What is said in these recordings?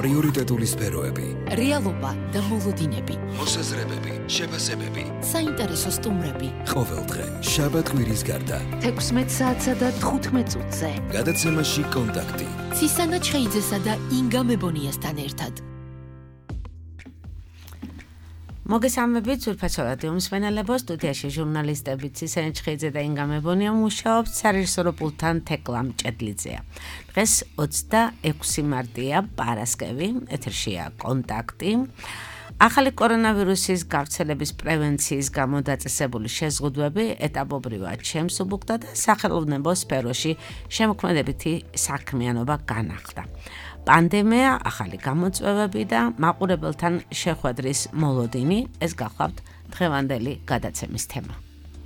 პრიორიტეტული სფეროები, რეალობა და მოლოდინები, მოსაზრებები, შეფასებები, საინტერესო სტუმრები. ყოველდღე, შაბათ-კვირის გარდა, 16 საათსა და 15 წუთზე. გადაცემაში კონტაქტი. ცისანა ჩხეიძესა და ინგა მებონიასთან ერთად. მოგესალმებით, ძვირფას რადიო მსმენელებო, სტუდიაში ჟურნალისტები ცისანა ჩხეიძე და ინგა მებონია მუშაობს, სარეჟისორო პულტთან თეკლა მჭედლიძეა. დღეს 26 მარტია, პარასკევი, ეთერშია კონტაქტი. ახალი კორონავირუსის გავრცელების პრევენციის გამო დაწესებული შეზღუდვები ეტაპობრივად შემსუბუქდა და სახელოვნებო სფეროში შემოქმედებითი საქმიანობა განახლდა. პანდემია, ახალი გამოწვევები და მაყურებელთან შეხვედრის მოლოდინი, ეს გახლავთ დღევანდელი გადაცემის თემა.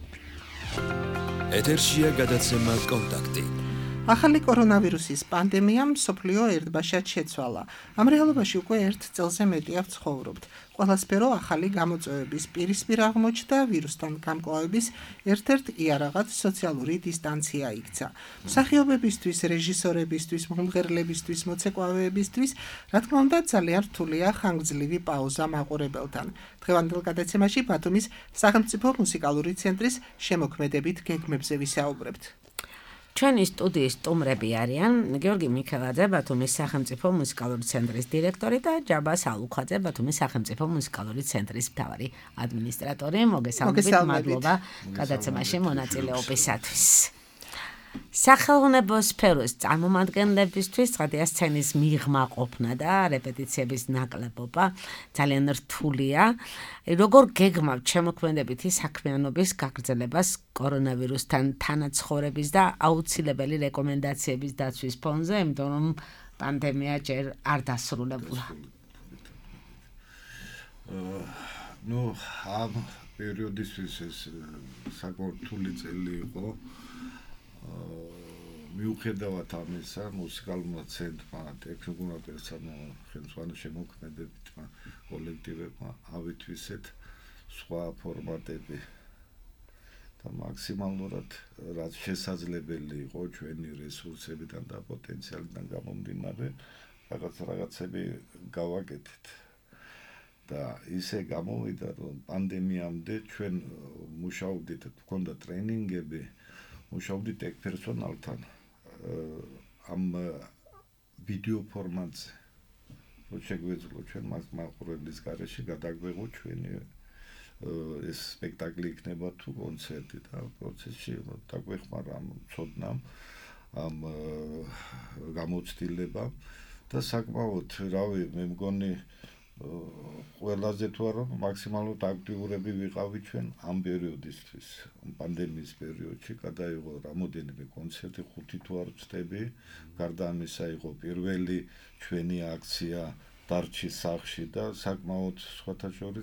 ეთერშია გადაცემა კონტაქტი. ახალი კორონავირუსის პანდემიამ მსოფლიო ერთბაშად შეცვალა. ამ რეალობაში უკვე 1 წელზე მეტია ვცხოვრობთ. ყველა სფერო ახალი გამოწვევების პირისპირ აღმოჩნდა, ვირუსთან გამკლავების ერთ-ერთ იარაღად სოციალური დისტანცია იქცა. მსახიობებისთვის, რეჟისორებისთვის, მომღერლებისთვის, მოცეკვავეებისთვის, რა თქმა უნდა, ძალიან რთულია ხანგრძლივი პაუზა მაყურებელთან. დღევანდელ გადაცემაში ბათუმის სახელმწიფო მუსიკალური ცენტრის შემოქმედებით გეგმებზე ვისაუბრებთ. ჩვენი სტუდიის სტუმრები არიან გიორგი მიქელაძე, ბათუმის სახელმწიფო მუსიკალური ცენტრის დირექტორი და ჯაბა სალუხაძე, ბათუმის სახელმწიფო მუსიკალური ცენტრის მთავარი ადმინისტრატორი. მოგესალმებით, მადლობა გადაცემაში მონაწილეობისათვის. სახელოვნებო სფეროს წარმომადგენლებისთვის ცხადია სცენის მიღმა ყოფნა და რეპეტიციების ნაკლებობა ძალიან რთულია. როგორ გეგმავთ შემოქმედებითი საქმიანობის გაგრძელებას კორონავირუსთან თანაცხოვრების და აუცილებელი რეკომენდაციების დაცვის ფონზე, იმიტომ რომ პანდემია ჯერ არ დასრულებულა. ამ პერიოდისთვის ეს საკმაოდ რთული წელი იყო. მიუხედავად ამისა, მუსიკალურმა ცენტრმა, ტექნიკურმა პერსონალმა, ხელმძღვანელ შემოქმედებითმა კოლექტივებმა ავითვისეთ სხვა ფორმატები და მაქსიმალურად რაც შესაძლებელი იყო ჩვენი რესურსებიდან და პოტენციალიდან გამომდინარე, რაღაცები გავაკეთეთ. და ისე გამოვიდა, რომ პანდემიამდე ჩვენ მუშაობდით, გვქონდა ტრენინგები, მუშაობდით ტექ პერსონალთან ამ ვიდეო ფორმატზე. რომ შეგვეძლო ჩვენ მაყურებლის გარეშე გადაგვეღოთ ჩვენი ეს სპექტაკლი იქნება თუ კონცერტი და პროცესში დაგვეხმარა ამ ცოდნამ, ამ გამოცდილებამ და საკმაოდ, რავი, მე მგონი ყველაზე თუ არა მაქსიმალურად აქტიურები ვიყავით ჩვენ ამ პერიოდისთვის, პანდემიის პერიოდში გადაიღო რამოდენიმე კონცერტი, 5 თუ არ ვცდები, გარდა ამისა იყო პირველი ჩვენი აქცია დარჩის სახლში და საკმაოდ სხვათა შორის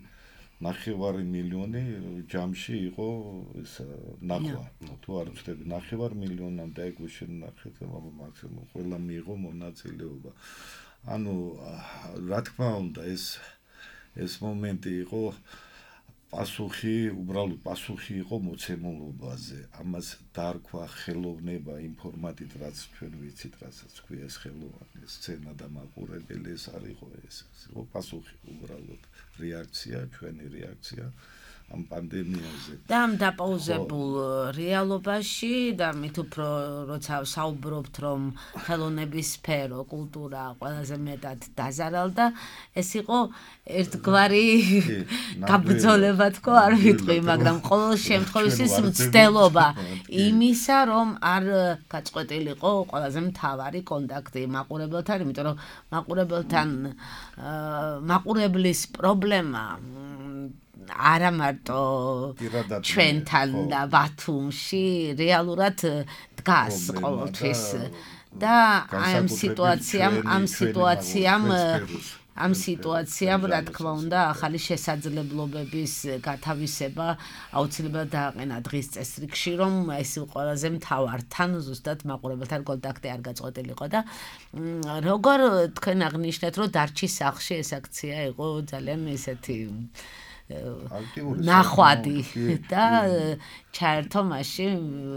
1,5 მილიონი ჯამში იყო ეს ნახვა, თუ არ ვცდები 9 მილიონამდე ეგუშენ ნახეთ, მაქსიმუმ ყველა მიიღო მონაწილეობა. ანუ რა თქმა უნდა ეს მომენტი იყო პასუხი, უბრალოდ პასუხი იყო მოცემულობაზე. ამას დაარქვა ხელოვნება იმ ფორმატით, რაც ჩვენ ვიცით, რასაც ქვია ეს ხელოვანი, სცენა და მაყურებელი, ეს არ იყო ეს. იყო პასუხი, უბრალოდ რეაქცია, ჩვენი რეაქცია ამ პანდემიაზე. და ამ დაპაუზებულ რეალობაში და მით უფრო როცა საუბრობთ, რომ ხელოვნების სფერო, კულტურა ყველაზე მეტად დაზარალდა, ეს იყო ერთგვარი გაბრძოლება, თქო, არ ვიტყვი, მაგრამ ყოველ შემთხვევაში მცდელობა იმისა, რომ არ გაწყვეტილიყო ყველაზე მთავარი კონტაქტი მაყურებელთან, იმიტომ რომ მაყურებლის პრობლემა არა მარტო ჩვენთან და ბათუმში რეალურად დგას ყოველთვის და ამ სიტუაციამ რა თქმა უნდა ახალი შესაძლებლობების გათავისება აუცილებლად დააყენა დღის წესრიგში, რომ ეს ყველაზე მთავართან ზუსტად მაყურებელთან კონტაქტი არ გაწყვეტილიყო და როგორ თქვენ აღნიშნეთ, რომ დარჩის სახლში ეს აქცია იყო ძალიან ესეთი ნახვადი და ჩაერთო მაშინ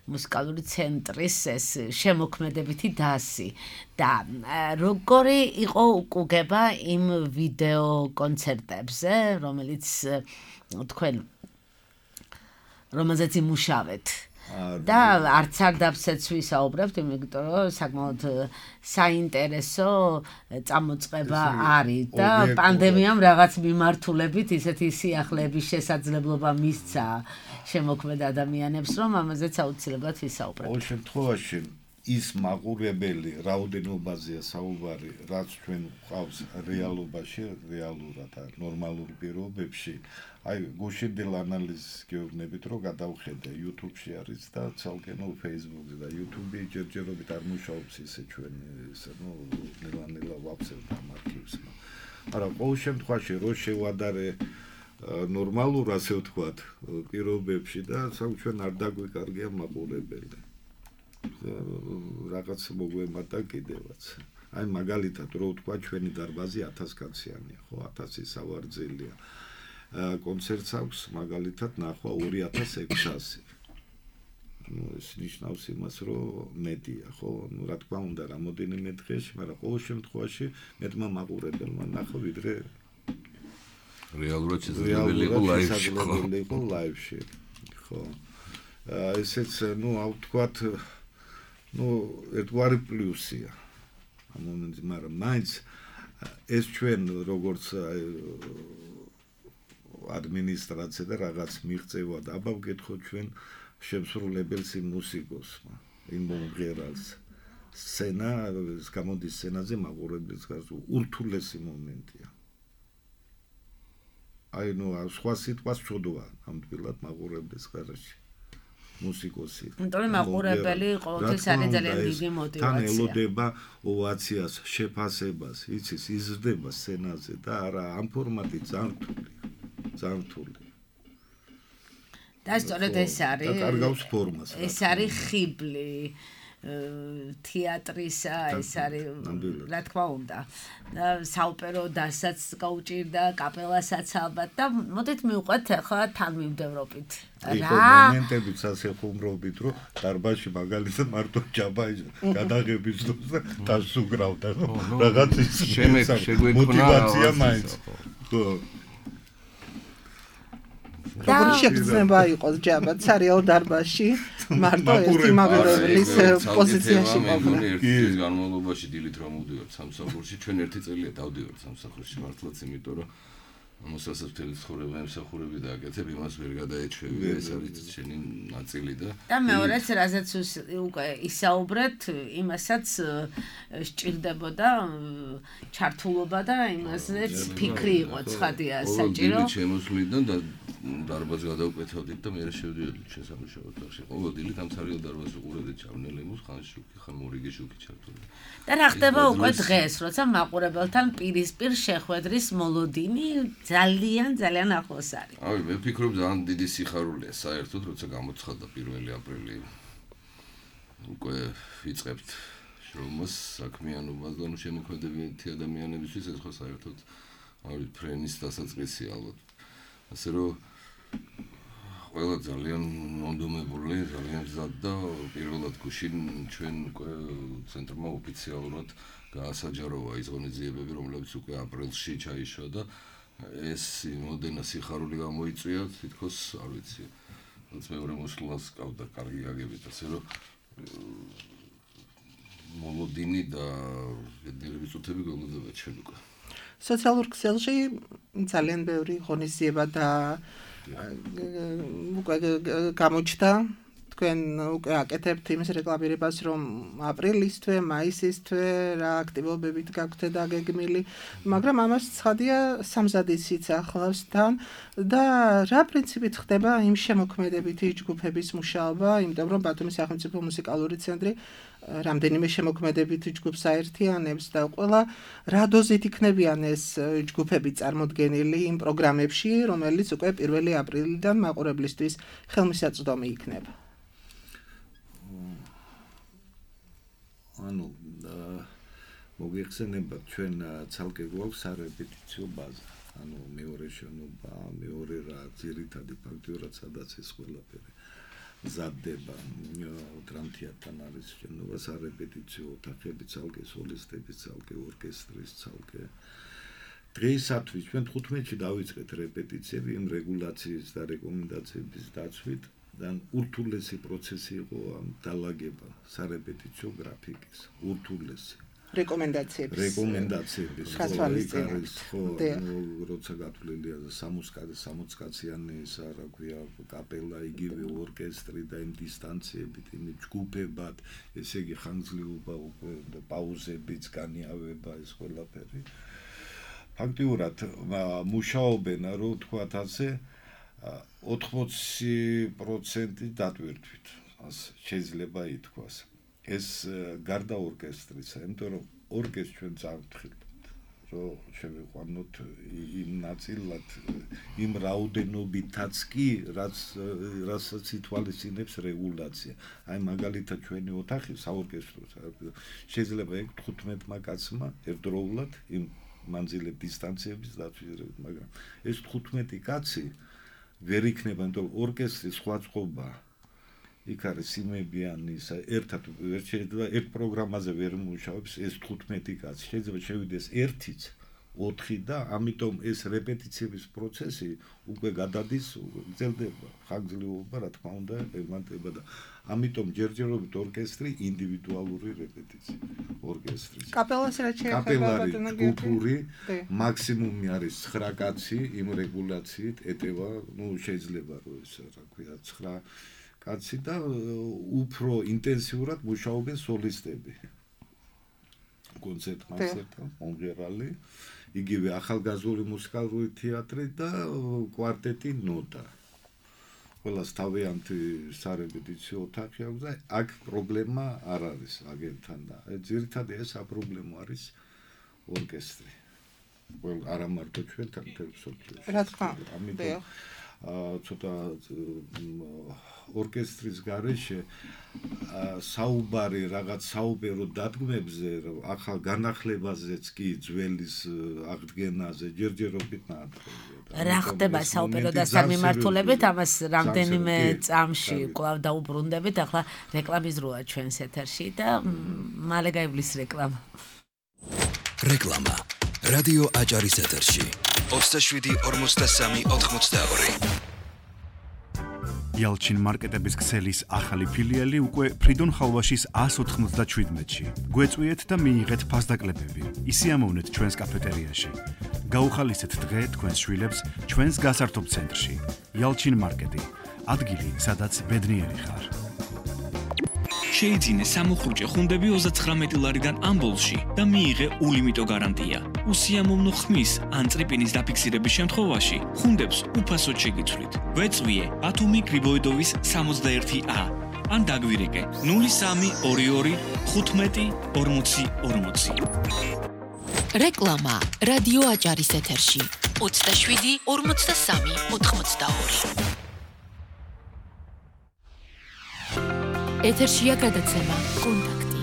მუსიკალური ცენტრის ეს შემოქმედებითი დასი და როგორი იყო უკუგება იმ ვიდეო კონცერტებზე, რომელიც თქვენ რომელზეც იმუშავეთ და არც არ დაფსეთს ვისაუბრებთ, იმიტომ რომ საკმაოდ საინტერესო წამოწყება არის და პანდემიამ რაღაც მიმართულებით ისეთი სიახლეების შესაძლებლობა მისცა შემოქმედ ადამიანებს, რომ ამაზეც აუცილებლად ვისაუბრებთ. ყოველ შემთხვევაში ის მაყურებელი რაოდენობაზეა საუბარი, რაც ჩვენ გვყავს რეალობაში, რეალურად და ნორმალურ პირობებში. აი, გუშინდელ ანალიზს გეუბნებით, რომ გადავხედე YouTube-ში არის და ცალკე Facebook-ზე და YouTube-ი ჯერჯერობით არ მუშაობს ისე ჩვენ ესე ნელა ვაფსებთ ამ არქივს. მაგრამ ყოველ შემთხვევაში რო შევადარე ნორმალურ ასე ვთქვათ პირობებში და ჩვენ არ დაგვიკარგია მაყურებელი. რაღაც მოგვემატა კიდევაც. აი მაგალითად რო ვთქვა ჩვენი დარბაზი 1000 კაციანია, ხო, 1000 სავარძელია. კონცერტს აქვს მაგალითად ნახვა 2600. ეს ნიშნავს იმას, რომ მეტია, ხო? რა თქმა უნდა, რამოდენიმე დღეში, მაგრამ ყოველ შემთხვევაში მეტმა მაყურებელმა ნახა, ვიდრე რეალურად შესაძლებელი იყო ლაივში, ხო. ესეც, ვთქვათ, ერთგვარი პლუსია ამ მომენტში, მაგრამ მაინც ეს ჩვენ როგორც ადმინისტრაცია და რაღაც მიღწევა და აბა ვკითხოთ ჩვენ შემსრულებელს იმ მუსიკოსმა, იმ მომღერალს. სცენა, ეს გამოდის სცენაზე მაყურებლის გარშემო ურთულესი მომენტია. აი, სხვა სიტყვას ვწოდვა ნამდვილად მაყურებლის გარშემო. მუსიკოსი. იმიტომ რომ მაყურებელი ყოველთვის არის ძალიან დიდი მოტივაცია. თან ელოდება ოვაციას, შეფასებას, იცის, იზრდება სცენაზე და არა ამ ფორმატით ზართული. და სწორედ ეს არის. და კარგავს ფორმას. ეს არის ხიბლი თეატრისა, ეს არის რა თქმა უნდა. საოპერო დასაც გაუჭირდა, კაპელასაც ალბათ და მოდით მივყვეთ ახლა თან მივდევრობით. რა მომენტებიც ასე ხუმრობით, რომ დარბაზში მაგალითად მარტო ჯაბა გადაღების დროს და დასუგრავდა, რაღაც ის მოტივაცია მაინც. ხო. როგორი შეგრძნება იყოს ჯაბა სარიალ დარბაზში მარტო ერთი მაგურებლის პოზიციაში ყოფნა. ერთის განმავლობაში დილით რომ მოვდივართ სამსახურში, ჩვენ ერთი წელია დავდივართ სამსახურში მართლაც, იმიტომ რომ მოსასაც მთელი ცხოვრება ემსახურები და აკეთებ, იმას ვერ გადაეჩვევი, ეს არის შენი ნაწილი და მეორეც რაზეც უკვე ისაუბრეთ, იმასაც სჭირდებოდა ჩართულობა და იმაზეც ფიქრი იყო ცხადია საჭირო. დილით შემოსვლიდან და დარბაზს გადავკვეთავდით და მე შევდივართ შესამუშავებლად ბაღში. ყოველ დილით ამ ცარიელ დარბაზს უყურებდით ჩავნელებს, ხან მორიგი შუქი ჩართული. და რა ხდება უკვე დღეს, როცა მაყურებელთან პირისპირ შეხვედრის მოლოდინი ძალიან ახლოს არის. აი, მე ვფიქრობ ძალიან დიდი სიხარულია საერთოდ, როცა გამოცხადდა 1 აპრილი. უკვე ვიწყებთ შრომას, საქმიანობას და შემოქმედებითი ადამიანებისთვის ეს ხო საერთოდ არის ფრენის დასაწყისი ალბათ. ასე რომ ყველა ძალიან მონდომებული, ძალიან მზად და პირველად გუშინ ჩვენ ცენტრმა ოფიციალურად გაასაჯაროვა ის ღონისძიებები, რომლებიც უკვე აპრილში ჩაიშვა და ეს მოდენა სიხარული გამოიწვია, თითქოს არ ვიცი, რაც მეორე მოსვლას ყავდა კარგი აგებით, ასე რომ მოლოდინი და ბედნიერების წუთები გველოდება ჩვენ უკვე. სოციალურ ქსელში ძალიან ბევრი ღონისძიება და უკვე გამოჩნდა. თქვენ უკვე აკეთებთ იმის რეკლამირებას, რომ აპრილის თვე, მაისის თვე რა აქტივობებით გაქვთ დაგეგმილი, მაგრამ ამას ცხადია სამზადისიც ახლავს თან და რა პრინციპით ხდება იმ შემოქმედებითი ჯგუფების მუშაობა, იმიტომ რომ ბათუმის სახელმწიფო მუსიკალური ცენტრი რამდენიმე შემოქმედებითი ჯგუფს აერთიანებს და ყველა რა დოზით იქნებიან ეს ჯგუფები წარმოდგენილი იმ პროგრამებში, რომელიც უკვე 1 აპრილიდან მაყურებლისთვის ხელმისაწვდომი იქნება. ანუ მოგიხსენებათ ჩვენ ცალკე გვაქვს სარეპეტიციო ბაზა. ანუ მეორე შენობა, მეორე რა ძირითადი ფაქტორად სადაც ეს ყველაფერი მზადდება დრამთეატრთან არის შენობა სარეპეტიციო ოთახები ცალკე სოლისტების ცალკე ორკესტრის ცალკე დღეისათვის ჩვენ 15-ში დავიწყეთ რეპეტიციები იმ რეგულაციის და რეკომენდაციების დაცვით და ურთულესი პროცესი იყო ამ დალაგება სარეპეტიციო გრაფიკის ურთულესი რეკომენდაციების როცა გათვლილია 60 კაციანი ისა რა ქვია კაპელა იგივე ორკესტრი და იმ დისტანციებით იმ ჯგუფებად ესე იგი ხანგრძლივობა უკვე პაუზებიც განიავება ეს ყველაფერი ფაქტიურად მუშაობენ რომ თქვათ ასე 80% დატვირთვით შეიძლება ითქვას ეს გარდა ორკესტრისა იმიტომ რომ ორკესტრს ჩვენ წავთხილთ რომ შევიყვანოთ იმ ნაწილად იმ რაოდენობითაც კი რასაც ითვალისწინებს რეგულაცია აი მაგალითად ჩვენი ოთახი საორკესტრო შეიძლება 15 კაცმა ერთდროულად იმ მანძილებ დისტანციების დაცვით მაგრამ ეს 15 კაცი ვერ იქნება იმიტომ რომ ორკესტრის სხვა წყობა იქ არის სიმებიანი ერთად ვერ შეიძლება ერთ პროგრამაზე ვერ მუშაობს ეს 15 კაცი შეიძლება შევიდეს 1-იც 4 და ამიტომ ეს რეპეტიციების პროცესი უკვე გადადის გრძელდება ხანგრძლივობა რა თქმა უნდა ემატება და ამიტომ ჯერჯერობით ორკესტრი ინდივიდუალური რეპეტიცია ორკესტრის კაპელას რა შეეხება ჯგუფური მაქსიმუმი არის 9 კაცი იმ რეგულაციით ეტევა შეიძლება რომ ეს რა ქვია 9 კაცი და უფრო ინტენსიურად მუშაობენ სოლისტები კონცერტმასტერთან მომღერალი იგივე ახალგაზრდული მუსიკალური თეატრი და კვარტეტი ნოტა ყველას თავიანთი სარეპეტიციო ოთახი აქვს და აქ პრობლემა არ არის აგენთან და ძირითადად ეს აპრობლემო არის ორკესტრი არა მარტო ჩვენთან თელსოფლში რა თქმა უნდა ცოტა ორკესტრის გარეშე საუბარი რაღაც საოპერო დადგმებზე ახალ განახლებაზეც კი ძველის აღდგენაზე ჯერჯერობით ნაადრევია რა ხდება საოპერო დასამიმართულებით ამას რამდენიმე წამში კვლავ დაუბრუნდებით ახლა რეკლამის დროა ჩვენს ეთერში და მალე გაივლის რეკლამა რადიო აჭარის ეთერში 27-43-82 Yalchin მარკეტების ქსელის ახალი ფილიალი უკვე ფრიდონ ხალვაშის 197-ში. გვეწვიეთ და მიიღეთ ფასდაკლებები. ისიამოვნეთ ჩვენს კაფეტერიაში. გაუხალისეთ დღე თქვენს შვილებს ჩვენს გასართობ ცენტრში. Yalchin მარკეტი. ადგილი, სადაც ბედნიერი ხარ. შეიძინე სამუხრუჭე ხუნდები 39 ლარიდან ამ ბოლში და მიიღე ულიმიტო გარანტია. უსიამოვნო ხმის ან წრიპინის დაფიქსირების შემთხვევაში ხუნდებს უფასოდ შეგიცვლით. გვეწვიე ბათუმი გრიბოედოვის 61A ან დაგვირეკე 0322 15 40 40. რეკლამა რადიო აჭარის ეთერში 27-43-82 ეთერშია გადაცემა კონტაქტი.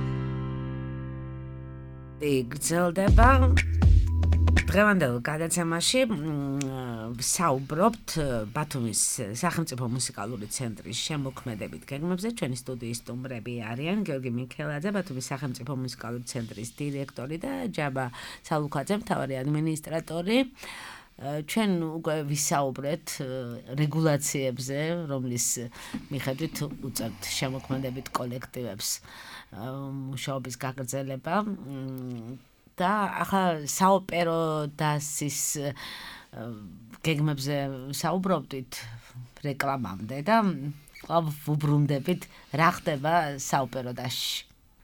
გრძელდება დღევანდელ გადაცემაში საუბრობთ ბათუმის სახელმწიფო მუსიკალური ცენტრის შემოქმედებით გეგმებზე. ჩვენი სტუდიის სტუმრები არიან გიორგი მიქელაძე, ბათუმის სახელმწიფო მუსიკალური ცენტრის დირექტორი და ჯაბა სალუქაძე, მთავარი ადმინისტრატორი. ჩვენ უკვე ვისაუბრეთ რეგულაციებზე, რომლის მიხედვით უწევთ შემოქმედებით კოლექტივებს მუშაობის გაგრძელება და ახლა საოპერო დასის გეგმებზე საუბრობთ რეკლამამდე და ყავ ვუბრუნდებით რა ხდება საოპერო დასში.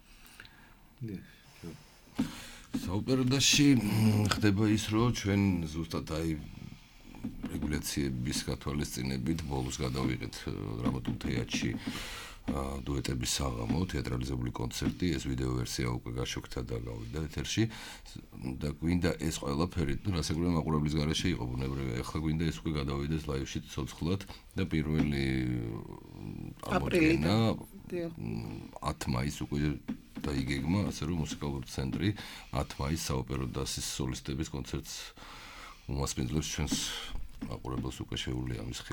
საოპერო დასში ხდება ის, რომ ჩვენ ზუსტად აი რეგულაციების გათვალისწინებით ბოლოს გადავიღეთ დრამატულ თეატრში დუეტების საღამო, თეატრალიზებული კონცერტი, ეს ვიდეო ვერსია უკვე გაშოქდა და გავიდა ეთერში და გვინდა ეს ყველაფერი, რასაკვირველია მაყურებლის გარეშე იყო ბუნებრივია, ახლა გვინდა ეს უკვე გადავიდეს ლაივში ცოცხლად და პირველი წარმოდგენა 10 მაისს უკვე დაიგეგმა, ასე რომ მუსიკალური ცენტრი 10 მაისს საოპერო დასის სოლისტების კონცერტს უმასპინძლებს ჩვენს მაყურებელს უკვე შეუძლია ამის ხილვა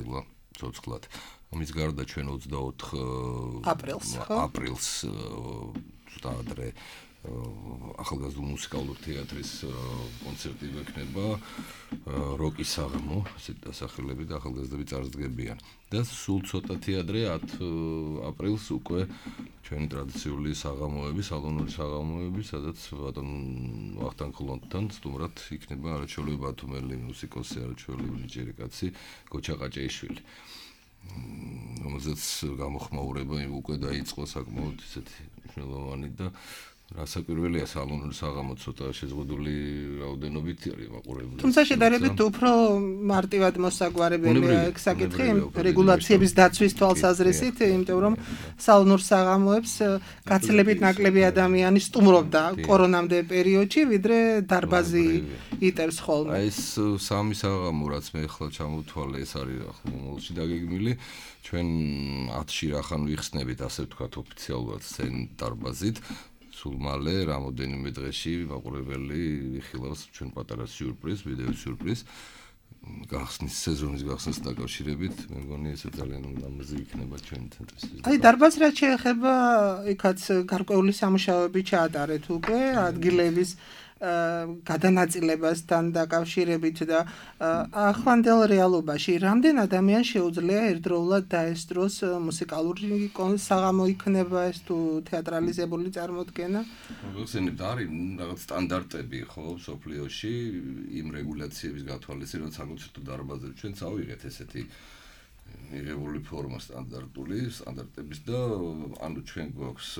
ცოცხლად. ამის გარდა ჩვენ 24 აპრილს ცოტა ადრე ახალგაზრდა მუსიკალური თეატრის კონცერტი ვექნება როკის საღამო, ასეთი დასახელები და ახალგაზრდები წარსდგებიან. და სულ ცოტათი ადრე 10 აპრილს უკვე ჩვენი ტრადიციული საღამოები, სალონური საღამოები, სადაც ბატონ ვახტანგ ხლონთან სტუმრად იქნება არაჩვეულებრივი ბათუმელი მუსიკოსი, არაჩვეულებრივი ჯერიკაცი გოჩა ყაჭეიშვილი. რომელზეც გამოხმაურება უკვე დაიწყო საკმაოდ ისეთი მნიშვნელოვანი და რასაკვირველია სალონური საღამო ცოტა შეზღუდული რაოდენობით არის მაყურებელი. თუმცა შედარებით უფრო მარტივად მოსაგვარებელია ეგ საკითხი რეგულაციების დაცვის თვალსაზრისით, იმიტომ რომ სალონურ საღამოებს გაცილებით ნაკლები ადამიანი სტუმრობდა კორონამდე პერიოდში, ვიდრე დარბაზი იტევს ხოლმე. აი ეს სამი საღამო რაც მე ახლა ჩამოვთვალე, ეს არის ახლა მომავალში დაგეგმილი. ჩვენ 10-ში რახან ვიხსნებით, ასე ვთქვათ, ოფიციალურად სცენ დარბაზით. სულ მალე რამოდენიმე დღეში მაყურებელი იხილავს ჩვენ პატარა სიურპრიზ, ვიდეო სიურპრიზ. გახსნის სეზონის გახსნის დაკავშირებით, მე მგონი ესე ძალიან ლამაზი იქნება ჩვენი ცენტრის. აი დარბაზს რაც შეეხება, იქაც გარკვეული სამუშაოები ჩაატარეთ უკვე ადგილების გადანაწილებასთან დაკავშირებით და ახლანდელ რეალობაში რამდენ ადამიანს შეუძლია ერთდროულად დაესწროს მუსიკალური საღამო იქნება ეს თუ თეატრალიზებული წარმოდგენა? მოგხსენებთ, არის რაღაც სტანდარტები ხო სოფლიოში იმ რეგულაციების გათვალისწინებით, რომ საკონცერტო დარბაზებში ჩვენ წავიღეთ ესეთი მიღებული ფორმა სტანდარტების და ანუ ჩვენ გვაქვს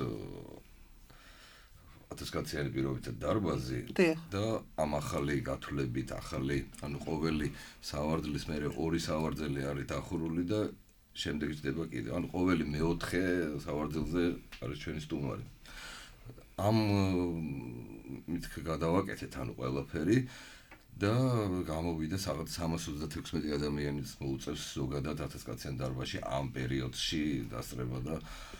1000-კაციანი პირობითად დარბაზი და ამ ახალი გათვლებით, ანუ ყოველი სავარძლის მერე 2 სავარძელი არის დახურული და შემდეგ ჯდება კიდე. ანუ ყოველი მეოთხე სავარძელზე არის ჩვენი სტუმარი. ამ მითქ გადავაკეთეთ ანუ ყველაფერი და გამოვიდა რაღაც 336 ადამიანის მოუწევს ზოგადად 1000-კაციან დარბაზში ამ პერიოდში დასწრება და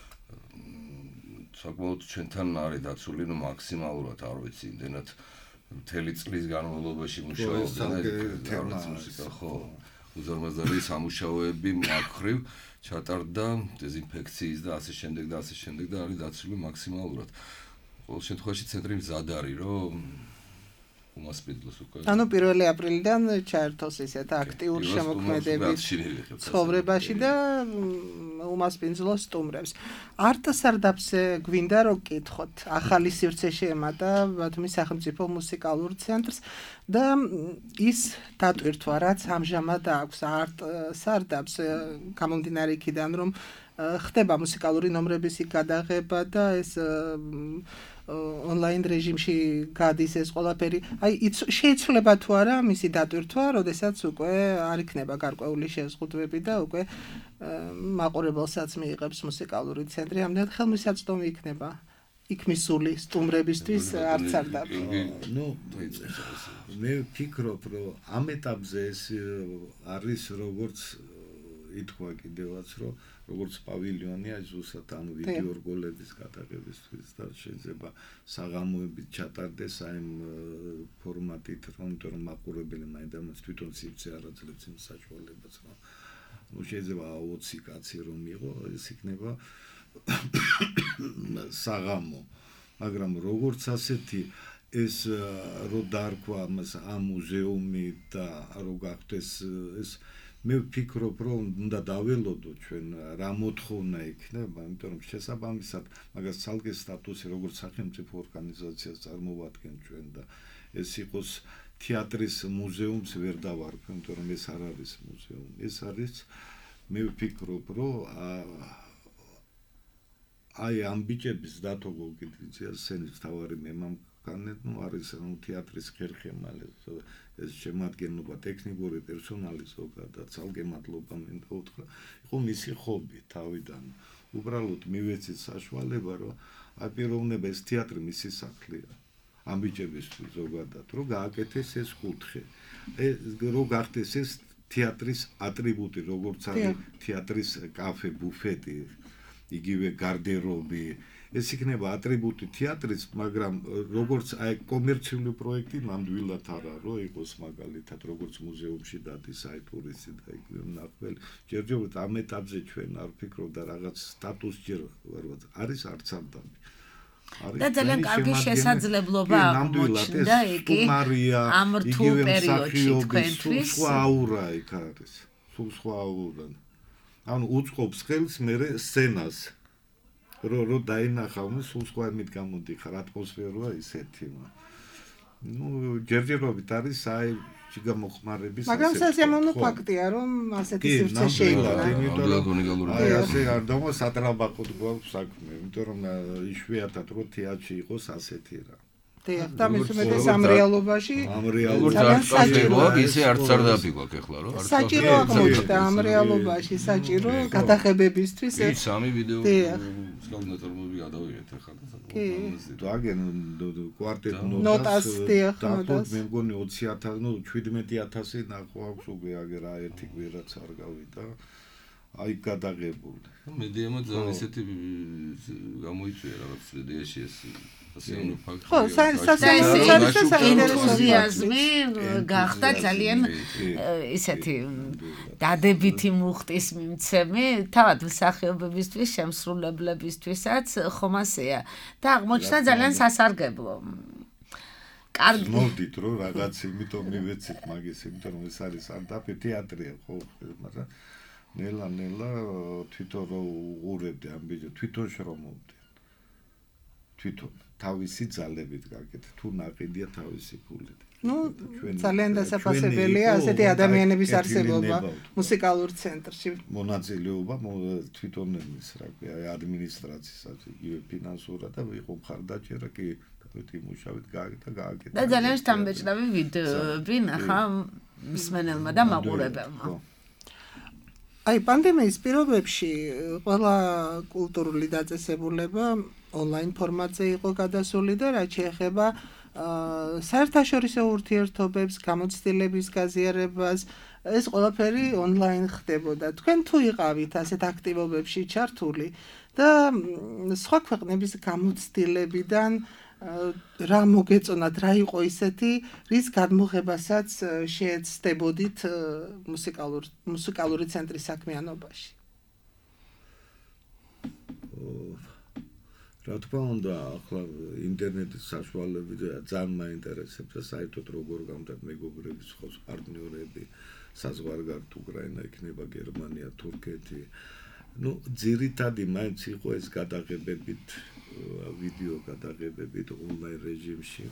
საკმაოდ ჩვენთან არის დაცული, ნუ მაქსიმალურად არ ვიცი, იმდენად მთელი წლის განმავლობაში მუშაობდნენ თეატრს მუსიკა, ხო. უზარმაზარი სამუშაოები მაქრივ ჩატარდა დეზინფექციის და ასე შემდეგ და არის დაცული მაქსიმალურად. ყოველ შემთხვევაში ცენტრი მზად არის, რომ უმასპინძლოს უკვე. ანუ 1 აპრილიდან ჩაერთოს ესეთ აქტიურ შემოქმედებით ცხოვრებაში და უმასპინძლოს სტუმრებს. არტსარდაფზე გვინდა რომ გკითხოთ, ახალი სივრცე შეემატა ბათუმის სახელმწიფო მუსიკალურ ცენტრს და ის დატვირთვა, რაც ამჟამად აქვს არტსარდაფს, გამომდინარე იქიდან რომ ხდება მუსიკალური ნომრების გადაღება და ეს ონლაინ რეჟიმში გადის ეს ყველაფერი. აი შეიცვლება თუ არა მისი დატვირთვა, როდესაც უკვე არ იქნება გარკვეული შეზღუდვები და უკვე მაყურებელსაც მიიღებს მუსიკალური ცენტრი, ამდენად ხელმისაწვდომი იქნება იქ მისული სტუმრებისთვის არც არ და. ნუ მე ვფიქრობ, რომ ამ ეტაპზე ეს არის როგორც ითქვა კიდევაც, რომ როგორც პავილიონი აი ზუსტად ანუ ვიდეო რგოლების გადაღებისთვის და შეიძლება საღამოებით ჩატარდეს აი ფორმატით, რომ მაყურებელი მაინდამაც თვითონ სივრცე არ აძლევს იმ საშუალებას, რომ ნუ შეიძლება 20 კაცი რომ მიიღო, ეს იქნება საღამო. მაგრამ როგორც ასეთი ეს რო დაარქვა ამას ამ მუზეუმი და რო გახდეს ეს მე ვფიქრობ, რომ უნდა დაველოდო ჩვენ რა მოთხოვნა იქნება, იმიტომ რომ შესაბამისად მაგას ცალკე სტატუსი როგორც სახელმწიფო ორგანიზაციას წარმოვადგენ ჩვენ და ეს იყოს თეატრის მუზეუმს ვერ დავარქვ, იმიტომ რომ ეს არ არის მუზეუმი, ეს არის მე ვფიქრობ, რომ აი ამ ბიჭების დათო გოგიძიას სცენის თავარი მემამკანე, ნუ არის რომ თეატრის ხერხემალი ეს შემადგენლობა ტექნიკური პერსონალი ზოგადად ცალკე მადლობა მინდა უთხრა. იყო მისი ხობი თავიდან. უბრალოდ მივეცით საშუალება, რომ აპიროვნება ეს თეატრი მისი სახლია. ამ ბიჭებისთვის ზოგადად, რომ გააკეთეს ეს კუთხე. რომ გახდეს ეს თეატრის ატრიბუტი, როგორც არის თეატრის კაფე, ბუფეტი, იგივე გარდერობი, ეს იქნება ატრიბუტი თეატრის, მაგრამ როგორც აი კომერციული პროექტი ნამდვილად არა, რომ იყოს მაგალითად როგორც მუზეუმში დადის აი ტურისტი და იქ ნახველი. ჯერჯერობით ამ ეტაპზე ჩვენ არ ვფიქრობ და რაღაც სტატუს ჯერ არის არც ამდენი. და ძალიან კარგი შესაძლებლობა აღმოჩნდა იგი ამ რთულ პერიოდში თქვენთვის. სხვა აურა იქ არის. სულ სხვა აურა. ანუ უწყობს ხელს მე სცენას. რო დაინახავ, სულ სხვა იმით გამოდიხარ, ატმოსფეროა ისეთი. ნუ ჯერჯერობით არის აი გამოხმარების მაგრამ სასიამოვნო ფაქტია, რომ ასეთი სივრცე შეიძლება. აი ასე არ დავა სატრაბაყოდ გვაქვს საქმე, იმიტომ რომ იშვიათად რო თეატრში იყოს ასეთი რა. დიახ, და მის უმეტეს ამ რეალობაში ძალიან საჭიროა, ისე არც არ დაფიგვაქ ახლა რომ არც საჭირო აღმოჩნდა ამ რეალობაში, საჭირო გადაღებებისთვის. ის სამი ვიდეო სკალნატორმობი გადავიღეთ ახლა და დაგენ კვარტეტ ნოტას დიახ, ნოტას. მე მგონი 20,000, ნუ 17,000 ნახვა აქვს უკვე აგერ ერთი კვირაც არ გავიდა. აი გადაღებული. მედიამა ძალიან ისეთი გამოიწვია რაღაც მედიაში ეს ხო, ენთუზიაზმი გახდა ძალიან ისეთი დადებითი მუხტის მიმცემი, თავად მსახიობებისთვის, შემსრულებლებისთვისაც ხომ ასეა და აღმოჩნდა ძალიან სასარგებლო. კარგი. მოვდით რომ რაღაც იმიტომ მივეცით მაგის, იმიტომ რომ ეს არის ანდაფი თეატრია ხო, მაგრამ ნელა თვითონ რო უყურებდი ამ ვიდეო, თვითონ შრომობდი. თვითონ თავისი ძალებით გაკეთე, თუ ნაყიდია თავისი ფულით. ნუ ძალიან დასაფასებელია ასეთი ადამიანების არსებობა მუსიკალურ ცენტრში. მონაწილეობა თვითონ ის რა ქვია, ადმინისტრაციასაც, იგივე ფინანსურად და ვიყო მხარდაჭერა კი იმუშავით გააკეთა. და ძალიან შთამბეჭდავი ვიდეოები ნახა მსმენელმა და მაყურებელმა. აი პანდემიის პირობებში ყველა კულტურული დაწესებულება ონლაინ ფორმატზე იყო გადასული და რაც შეეხება საერთაშორისო ურთიერთობებს, გამოცდილების გაზიარებას, ეს ყველაფერი ონლაინ ხდებოდა. თქვენ თუ იყავით ასეთ აქტივობებში ჩართული და სხვა ქვეყნების გამოცდილებიდან რა მოგეწონათ, რა იყო ისეთი, რის გადმოღებასაც შეეცდებოდით მუსიკალური ცენტრის საქმიანობაში? რა თქმა უნდა, ახლა ინტერნეტის საშუალებით ძალიან მაინტერესებს და საერთოდ როგორ გამოდათ მეგობრები, სხვა პარტნიორები, საზღვარგარეთ უკრაინა იქნება, გერმანია, თურქეთი. ნუ ძირითადი მაინც იყო ეს გადაღებებით, ვიდეო გადაღებებით ონლაინ რეჟიმში.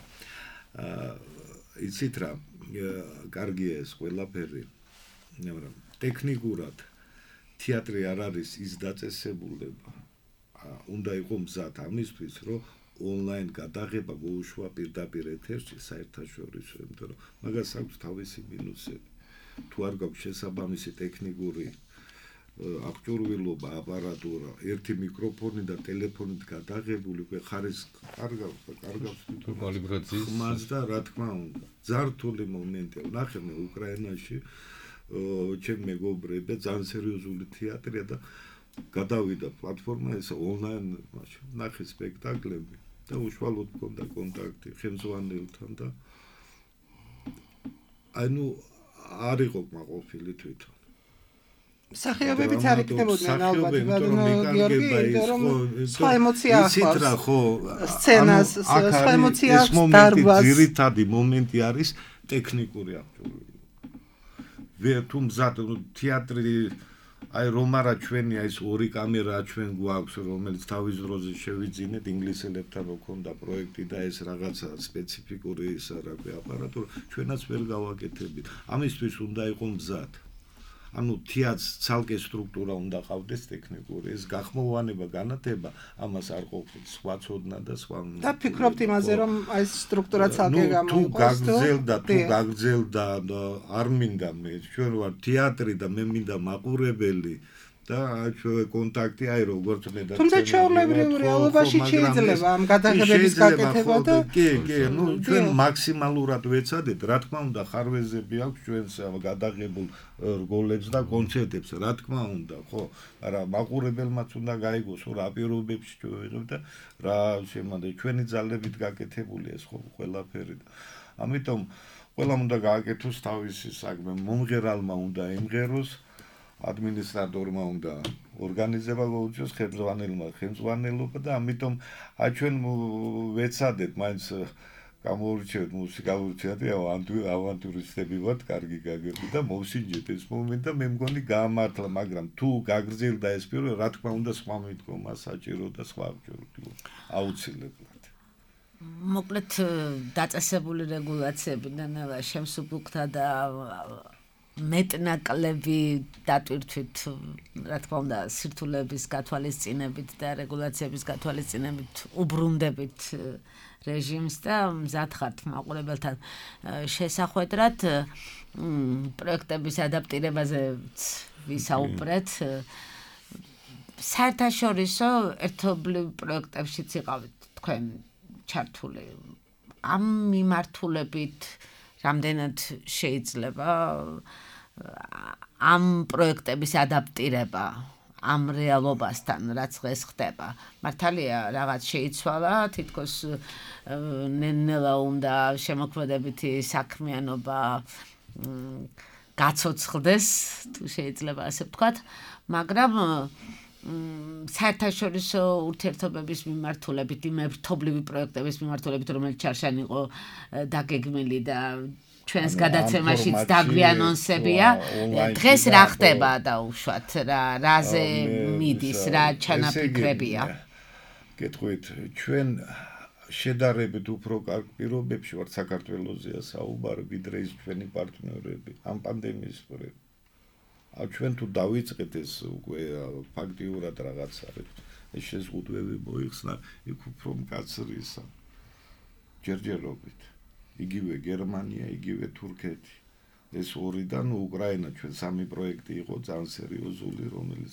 იცით რა, კარგია ეს ყველაფერი, მაგრამ ტექნიკურად თეატრი არ არის ის დაწესებულება. უნდა იყო მზად ამისთვის, რომ ონლაინ გადაღება მოუშვა პირდაპირ ეთერში საერთაშორისო, იმიტომ რომ მაგას აქვს თავისი მინუსები. თუ არ გაქვს შესაბამისი ტექნიკური აღჭურვილობა, აპარატურა, ერთი მიკროფონი და ტელეფონით გადაღებული, უკვე ხარისხი კარგავს თვითონ კალიბრაციის ხმას და რა თქმა უნდა, ძართული მომენტია. ნახე მე უკრაინაში ჩემ მეგობრები ძალიან სერიოზული თეატრია და გადავიდა პლატფორმა ეს ონლაინ მაშინ ნახე სპექტაკლები და უშუალოდ მქონდა კონტაქტი ხელმძღვანელთან და აი ნუ არ იყო კმაყოფილი თვითონ მსახიობებიც არ იქნებოდნენ ალბათ, გიორგი, რომ სხვა ემოცია აქვს სცენას, სხვა ემოცია აქვს დარბაზს. ძირითადი მომენტი არის ტექნიკური აღჭურვილობა. თუ მზად თეატრი აი რომ არა ჩვენია ეს ორი კამერა ჩვენ გვაქვს, რომელიც თავის დროზე შევიძინეთ ინგლისელებთან მქონდა პროექტი და ეს რაღაცა სპეციფიკური ის რა ქვია აპარატურა, ჩვენაც ვერ გავაკეთებით. ამისთვის უნდა იყოს მზად. ანუ თეატრს ცალკე სტრუქტურა უნდა ყავდეს ტექნიკური, ეს გახმოვანება, განათება, ამას არ ყოფილ სხვა ცოდნა და სხვა. და ფიქრობთ იმაზე, რომ აი ეს სტრუქტურა ცალკე გამოიყოს, თუ გაგრძელდა არ მინდა მე, ჩვენ ვარ თეატრი და მე მინდა მაყურებელი და კონტაქტი აი როგორც მე და თუმცა ჩვეულებრივ რეალობაში შეიძლება ამ გადაღებების გაკეთება და კი, ნუ ჩვენ მაქსიმალურად ვეცადეთ, რა თქმა უნდა, ხარვეზები აქვს ჩვენს გადაღებულ რგოლებს და კონცერტებს, რა თქმა უნდა, ხო, არა, მაყურებელმაც უნდა გაიგოს, რა პირობებში ჩვევიღებ და რა შემიძლია ჩვენი ძალებით გაკეთებული ეს ხო ყველაფერი. ამიტომ ყველამ უნდა გააკეთოს თავისი საქმე, მომღერალმა უნდა იმღეროს, ადმინისტრატორმა უნდა ორგანიზება გაუწიოს, ხელმძღვანელობა და ამიტომ ჩვენ ვეცადეთ მაინც გამოურჩევთ მუსიკალური თეატრი, ავანტურისტები ვართ, კარგი გაგები და მოვსინჯეთ ეს მომენტი და მე მგონი გაამართლა, მაგრამ თუ გაგრძელდა ეს პირველ, რა თქმა უნდა, სხვა მიდგომა საჭირო და სხვა აუცილებლად. მოკლედ დაწესებული რეგულაციები ნანა შემსუბუქდა და მეტნაკლები დატვირთვით, რა თქმა უნდა, სირთულეების გათვალისწინებით და რეგულაციების გათვალისწინებით უბრუნდებით რეჟიმს და მზად ხართ მაყურებელთან შესახვედრად პროექტების ადაპტირებაზე ვისაუბრეთ. საერთაშორისო ერთობლივ პროექტებშიც იყავით თქვენ ჩართული. ამ მიმართულებით რამდენად შეიძლება ამ პროექტების ადაპტირება ამ რეალობასთან, რაც დღეს ხდება. მართალია, რაღაც შეიცვალა, თითქოს ნელა უნდა შემოქმედებითი საქმიანობა გაცოცხლდეს, თუ შეიძლება ასე ვთქვათ, მაგრამ საერთაშორისო ურთიერთობების მიმართულებით, ერთობლივი პროექტების მიმართულებით, რომელიც ჩარშან იყო დაგეგმილი და ჩვენს გადაცემაშიც დაგვიანონსებია, დღეს რა ხდება დაუშვათ, რაზე მიდის, რა ჩანაფიქრებია? გეტყვით, ჩვენ შედარებით უფრო კარგ პირობებში ვართ საქართველოსია საუბარი, ვიდრე ის ჩვენი პარტნიორები ამ პანდემიის პერიოდში. ჩვენ თუ დავიწყეთ ეს უკვე ფაქტიურად რაღაც არის, ეს შეზღუდვები მოიხსნა, იქ უფრო მკაცრი ისა. ჯერჯერობით. იგივე გერმანია, იგივე თურქეთი. ეს ორი და უკრაინა ჩვენ სამი პროექტი იყო ძალიან სერიოზული, რომელიც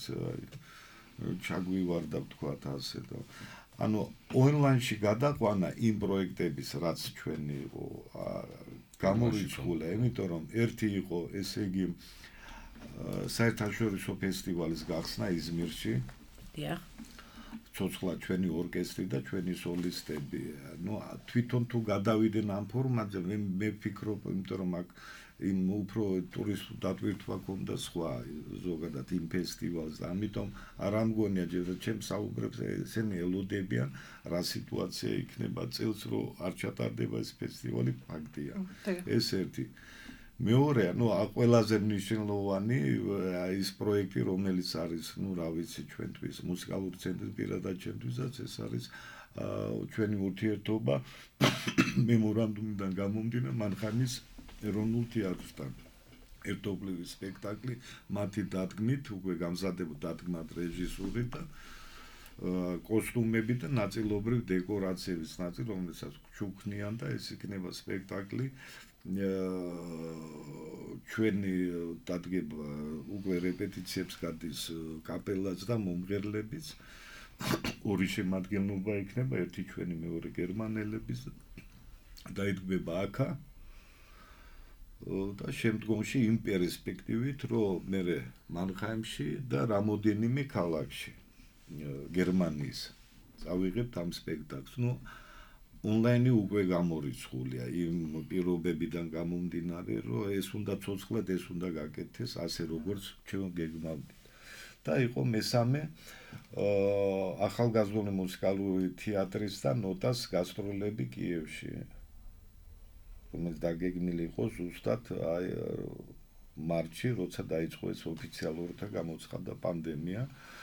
ჩაგვივარდა ვთქვათ ასე და ანუ ონლაინში გადაყვანა იმ პროექტების, რაც ჩვენი იყო გამორიცხული, იმიტომ რომ ერთი იყო, ესე იგი საერთაშორისო ფესტივალის გახსნა იზმირში. დიახ. ცოცხლა ჩვენი ორკესტრი და ჩვენი სოლისტები. ნუ თვითონ თუ გადავიდნენ ამ ფორმატზე, მე ვფიქრობ, იმიტომ რომ აქ იმ უფრო ტურისტულ დატვირთვა ქონდა სხვა ზოგადად იმ ფესტივალს და ამიტომ არ ამგონია ჯერ ჩემს საუბრებს ესენი ელოდებიან რა სიტუაცია იქნება წელს რომ არ ჩატარდება ეს ფესტივალი ფაქტია. ეს ერთი. მეორე, ნუ ყველაზე მნიშვნელოვანი ის პროექტი, რომელიც არის, ნუ რა ვიცი, ჩვენთვის მუსიკალური ცენტრის პირადად ჩვენთვისაც ეს არის ჩვენი ურთიერთობა მემორანდუმიდან გამომდინარე მანხანის ეროვნულ თეატრთან. ერთობლივი სპექტაკლი მათი დადგმით, უკვე გამზადებულ დადგმად რეჟისური და კოსტუმები და ნაწილობრივ დეკორაციების ნაწილი, რომელსაც ჩუქნიან და ეს იქნება სპექტაკლი ჩვენი დადგება უკვე რეპეტიციებს გადის კაპელაც და მომღერლებიც ორი შემადგენლობა იქნება ერთი ჩვენი მეორე გერმანელების და იდგმება აქა და შემდგომში იმ პერსპექტივით რომ მე მანხაიმში და რამოდენიმე ქალაქში გერმანიის წავიღებთ ამ სპექტაკლს ნუ ონლაინი უკვე გამორიცხულია იმ პირობებიდან გამომდინარე, რომ ეს უნდა ცოცხლად, ეს უნდა გაკეთდეს, ასე როგორც ჩვენ გეგმავდით. და იყო მესამე ახალგაზრდული მუსიკალური თეატრის და ნოტას გასტროლები კიევში. რომელიც დაგეგმილი იყო ზუსტად აი მარტში, როცა დაიწყო ეს ოფიციალურად გამოცხადდა პანდემია.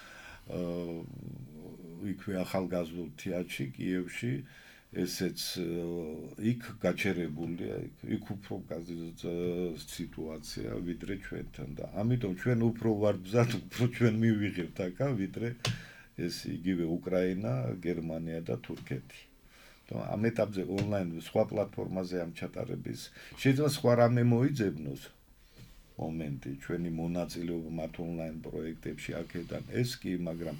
იქვე ახალგაზრდულ თეატრში კიევში ესეც იქ გაჩერებულია, იქ უფრო სიტუაცია ვიდრე ჩვენთან და ამიტომ ჩვენ უფრო ვართ მზად, უფრო ჩვენ მივიღებთ აქა, ვიდრე ეს იგივე უკრაინა, გერმანია და თურქეთი. ამ ეტაპზე ონლაინ სხვა პლატფორმაზე ამ ჩატარების შეიძლება სხვა რამე მოიძებნოს, მომენტი, ჩვენი მონაწილეობა მათ ონლაინ პროექტებში აქედან ეს კი, მაგრამ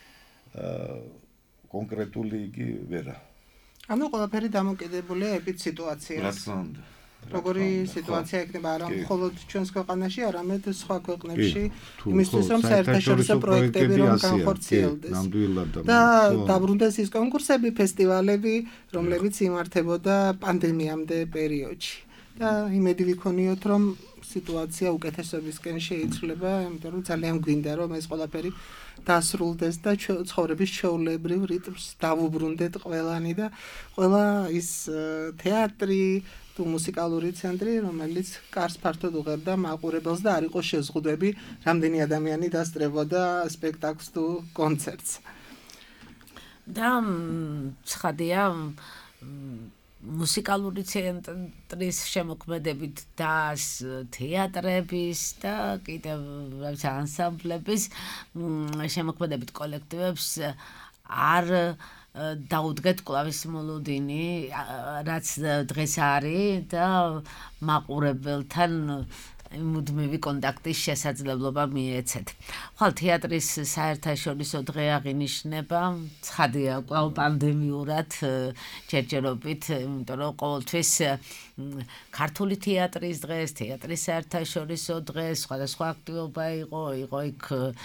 კონკრეტული იგი ვერა. ანუ ყველაფერი დამოკიდებულია ეპიდ სიტუაციას. როგორი სიტუაცია იქნება არა მხოლოდ ჩვენს ქვეყანაში, არამედ სხვა ქვეყნებში, იმისთვის რომ საერთაშორისო პროექტები რომ განხორციელდეს. და დაბრუნდეს ის კონკურსები, ფესტივალები, რომლებიც იმართებოდა პანდემიამდე პერიოდში. და იმედი ვიქონიოთ, რომ სიტუაცია უკეთესობისკენ შეიცვლება, იმიტომ რომ ძალიან გვინდა რომ ეს ყველაფერი დასრულდეს და ცხოვრების ჩვეულებრივ რიტმს დავუბრუნდეთ ყველანი და ყველა ის თეატრი თუ მუსიკალური ცენტრი, რომელიც კარს ფართოდ უღებდა მაყურებელს და არ იყო შეზღუდვები, რამდენი ადამიანი დასწრებოდა სპექტაკლს თუ კონცერტს. და ცხადია მუსიკალური ცენტრის შემოქმედებით და თეატრების და კიდევ ანსამბლების შემოქმედებით კოლექტივებს არ დაუდგეთ კლავის მოლოდინი, რაც დღეს არის და მაყურებელთან მუდმივი კონტაქტის შესაძლებლობა მიეცეთ. ხვალ თეატრის საერთაშორისო დღე აღინიშნება, ცხადია კვლავ პანდემიურად ჯერჯერობით, იმიტომ რომ ყოველთვის ქართული თეატრის დღეს, თეატრის საერთაშორისო დღეს, სხვადასხვა აქტივობა იყო იქ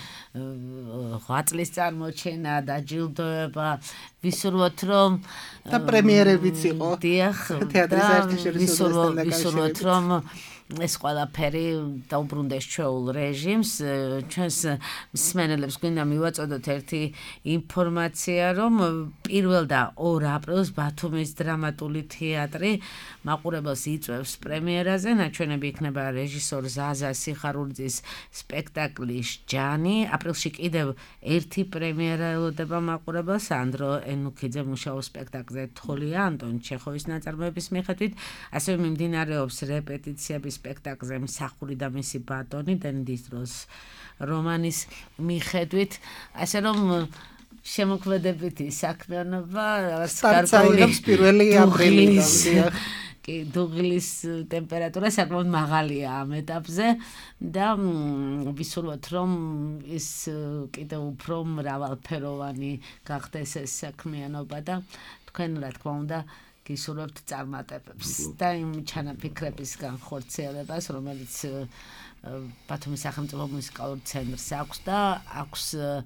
8 წლის წარმოჩენა, დაჯილდოება, ვისურვოთ რომ და პრემიერებიც იყო. დიახ, თეატრის საერთაშორისო დღესთან ვისურვოთ რომ ეს ყველაფერი დაუბრუნდეს ჩვეულ რეჟიმს. ჩვენს მსმენელებს გვინდა მივაწოდოთ ერთი ინფორმაცია, რომ 1 და 2 აპრილს ბათუმის დრამატული თეატრი მაყურებელს იწვევს პრემიერაზე. ნაჩვენები იქნება რეჟისორ ზაზა სიხარულიძის სპექტაკლი „ჯანი“. აპრილში კიდევ ერთი პრემიერა ელოდება მაყურებელს. ანდრო ენუქიძე მუშაობს სპექტაკლზე „თოლია“ ანტონ ჩეხოვის ნაწარმოების მიხედვით. ასევე მიმდინარეობს რეპეტიციების სპექტაკლზე „მსახური და მისი ბატონი“ დენდის დროს რომანის მიხედვით, ასე რომ შემოქმედებითი საქმიანობა სტარტს 1 აპრილიდან. კი, დუღილის ტემპერატურა საკმაოდ მაღალია ამ ეტაპზე და ვისურვოთ, რომ ის კიდევ უფრო მრავალფეროვანი გახდეს ეს საქმიანობა და თქვენ რა თქმა უნდა გისურვებთ წარმატებებს და იმ ჩანაფიქრების განხორციელებას, რომელიც ბათუმის სახელმწიფო მუსიკალურ ცენტრს აქვს და აქვს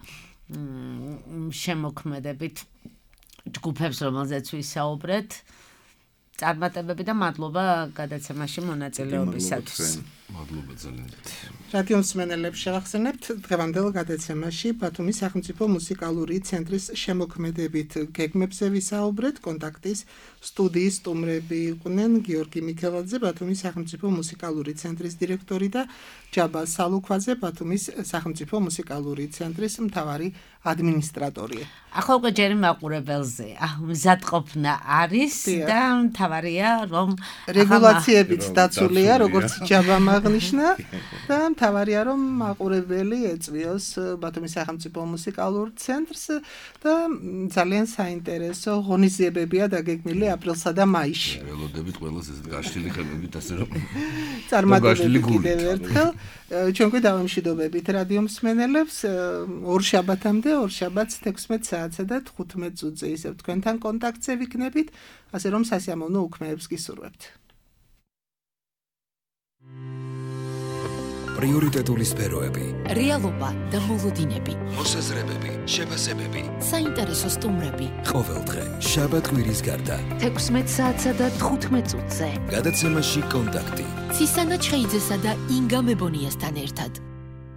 შემოქმედებით ჯგუფებს, რომელზეც ვისაუბრეთ. წარმატებები და მადლობა გადაცემაში მონაწილეობისათვის. მადლობა ძალიან. რადიო მსმენელებს შევახსენებთ, დღევანდელ გადაცემაში ბათუმის სახელმწიფო მუსიკალური ცენტრის შემოქმედებით გეგმებზე ვისაუბრეთ. კონტაქტის სტუდიის სტუმრები იყვნენ გიორგი მიქელაძე, ბათუმის სახელმწიფო მუსიკალური ცენტრის დირექტორი და ჯაბა სალუქვაძე, ბათუმის სახელმწიფო მუსიკალური ცენტრის მთავარი ადმინისტრატორი. ახლა უკვე ჯერი მაყურებელზე მზადყოფნა არის და მთავარია რომ რეგულაციებიც დაცულია, როგორც ჯაბამ აღნიშნა და მთავარია რომ მაყურებელი ეწვიოს ბათუმის სახელმწიფო მუსიკალურ ცენტრს და ძალიან საინტერესო ღონისძიებებია დაგეგმილი აპრილსა და მაისში. ველოდებით ყველას ეს გაშლილი ხელებით ასე რომ წარმატებები კიდევ ერთხელ ჩვენ გვდავამშვიდობებით რადიო მსმენელებს ორ შაბათამდე, ორ შაბათს 16 საათსა და 15 წუთზე ისევ თქვენთან კონტაქტზე ვიქნებით, ასე რომ სასიამოვნო უქმეებს გისურვებთ. პრიორიტეტული სფეროები, რეალობა და მოლოდინები, მოსაზრებები, შეფასებები, საინტერესო სტუმრები. ყოველდღე შაბათ-კვირის გარდა 16 საათსა და 15 წუთზე გადაცემაში კონტაქტი. ცისანა ჩხეიძესა და ინგა მებონიასთან ერთად.